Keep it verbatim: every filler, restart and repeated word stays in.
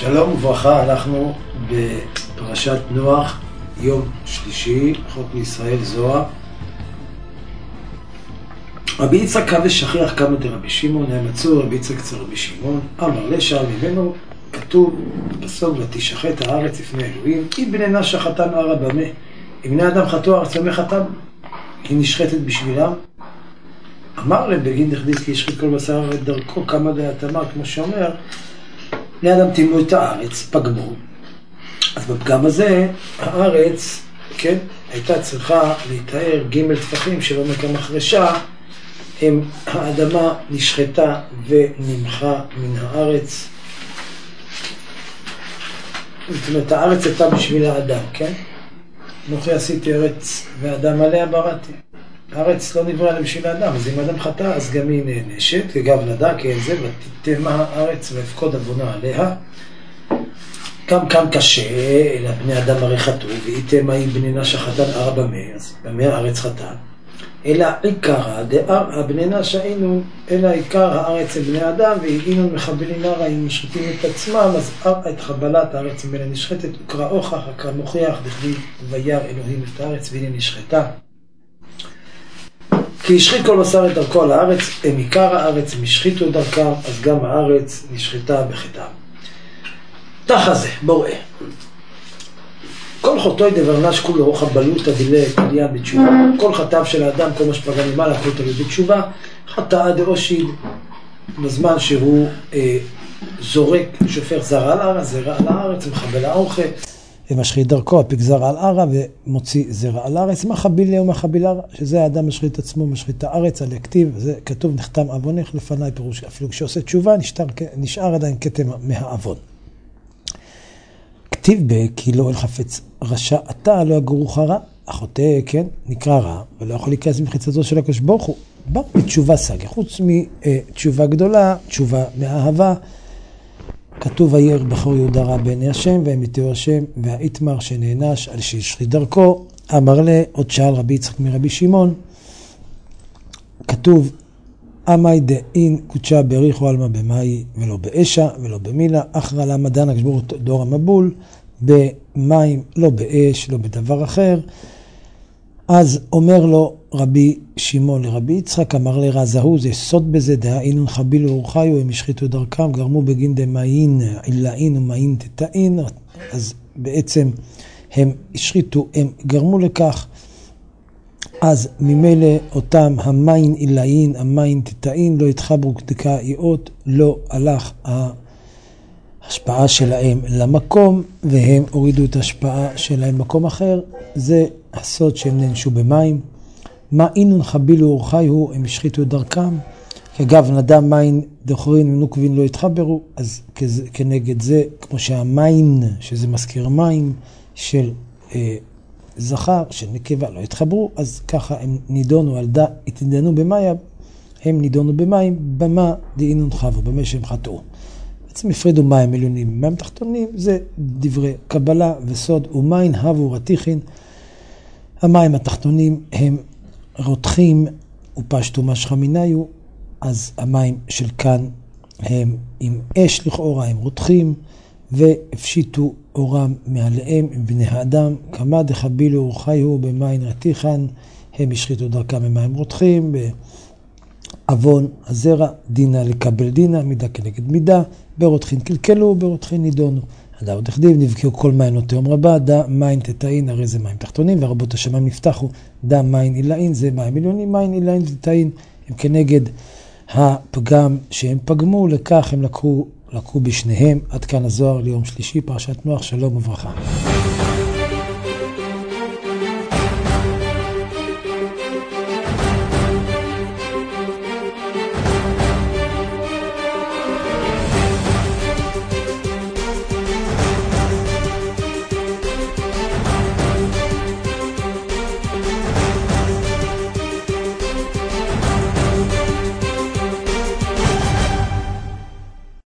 שלום וברכה, אנחנו בפרשת נוח, יום שלישי, חוק מישראל זוהר. רבי יצחק קו ושכיח קמא דרבי שמעון, היה מצוי רבי יצחק אצל רבי שמעון, אמר לשם ממנו, כתוב בסוף, ותשחט הארץ לפני אלוהים, אם בני נש חתם ערה במה, אם בני אדם חטאו הארץ במה חתם, היא נשחטת בשבילם. אמר להם בגין דכדית כי ישחית כל בשר את דרכו, כמה דעת אמר, כמו שאומר, בני אדם טימאו את הארץ, פגמו. אז בפגם הזה, הארץ, כן, הייתה צריכה להתאר ג' טפחים של עומק המחרשה, הם, האדמה נשחטה ונמחה מן הארץ. זאת אומרת, הארץ הייתה בשביל האדם, כן? נוחי עשיתי ארץ ואדם עליה בראתי. הארץ לא נבראה בשביל האדם, אז אם האדם חטא, אז גם היא נענשת, וגב נדע, כי אין זה, ותתמה הארץ והפקוד עוונה עליה. גם כאן קשה, אלא בני אדם הרי חטאו, ואיתמה היא בני נש חטאן ערה במה, אז במה הארץ חטא. אלא עיקר, דאר הבני נש היינו, אלא עיקר הארץ הם בני אדם, והיינו מחבלים ערה, אם משחטים את עצמם, אז את חבלת הארץ ממנה נשחטת, וקרא הוכח, הקרא מוכיח, דכתיב וירא אלוהים את הארץ, והנה נשחטה. כי השחית כל בשר את דרכו על הארץ, הם עיקר הארץ, הם השחיתו את דרכם, אז גם הארץ נשחטה בחטאם. תחה זה, בורא. כל חוטאי דברנש כולו חבלותא דילי תליה בתשובה. כל חטאיו של האדם, כל מה שפגע ממעלה, הכל תלוי בתשובה. חטאה דאושיד, בזמן שהוא אה, זורק, שופך זרע על הארץ, זרע על הארץ, מחבל האוכל. ומשחית דרכו, הפיק זרע על ערה ומוציא זרע על הארץ. מחביל להו מחביל ערה, שזה האדם משחית עצמו, משחית את הארץ, על הכתיב, זה כתוב נחתם עוונך לפני פירוש. אפילו כשעושה תשובה, נשאר, נשאר עדיין כתם מהעוון. כתיב בה, כי לא אל חפץ רשע אתה, לא יגורוך רע, החוטא, כן, נקרא רע, ולא יכול להיכנס במחיצתו של הקדוש ברוך הוא. בא בתשובה סגה, חוץ מתשובה גדולה, תשובה מאהבה, כתוב וירא בכור יהודה רע בעיני השם, וימיתהו השם, והאיתמר שנענש על שהשחית דרכו, אמר לה, עוד שאל רבי יצחק מרבי שמעון, כתוב, אמי דאין קודשה בריחו עלמא במאי ולא באשה ולא במילה, אחרא למה דן הקדוש ברוך הוא דור המבול, במים, לא באש, לא בדבר אחר. אז אומר לו רבי שמעון לרבי יצחק, אמר לרע זהו, זה סוד בזה, דהאינון חבילו ורחיו, הם השחיתו דרכם, גרמו בגין דמאין עילאין ומאין תתאין, אז בעצם הם השחיתו, הם גרמו לכך, אז ממילא אותם המים עילאין, המים תתאין, לא התחברו כדקאיות, לא הלך ההשפעה שלהם למקום, והם הורידו את ההשפעה שלהם למקום אחר, זה הסוד שהם נענשו במים. מה אינון חבילו ורחיו, הם השחיתו את דרכם, כגב נדם מים דחורין ונוקבין לא התחברו, אז כנגד זה, כמו שהמים, שזה מזכיר מים של אה, זכר, של נקבה, לא התחברו, אז ככה הם נידונו על דה, התדנו במים, הם נידונו במים, במה דאינון חבו, במה שהם חטאו. בעצם הפרידו מים עליונים, מים תחתונים, זה דברי קבלה וסוד, ומים הבו רתיכין, המים התחתונים הם רותחים ופשטו משכה מיניו, אז המים של כאן הם עם אש לכאורה, הם רותחים, והפשיטו אורם מעליהם עם בני האדם, כמה דחבילו ורחיו במים רתיחן, הם השחיתו דרכם במים רותחים, בעוון הזרע, דינה לקבל דינה, מידה כנגד מידה, ברותחין קלקלו, ברותחין נידונו. הדאוד דכתיב, נבקעו כל מים לא תהום רבה, דה מים תתאין, הרי זה מים תחתונים, והרבות השמיים נפתחו, דה מים עילאין, זה מים עליונים, מים עילאין תתאין, הם כנגד הפגם שהם פגמו, לכך הם לקחו, לקחו בשניהם. עד כאן הזוהר ליום שלישי, פרשת נוח, שלום וברכה.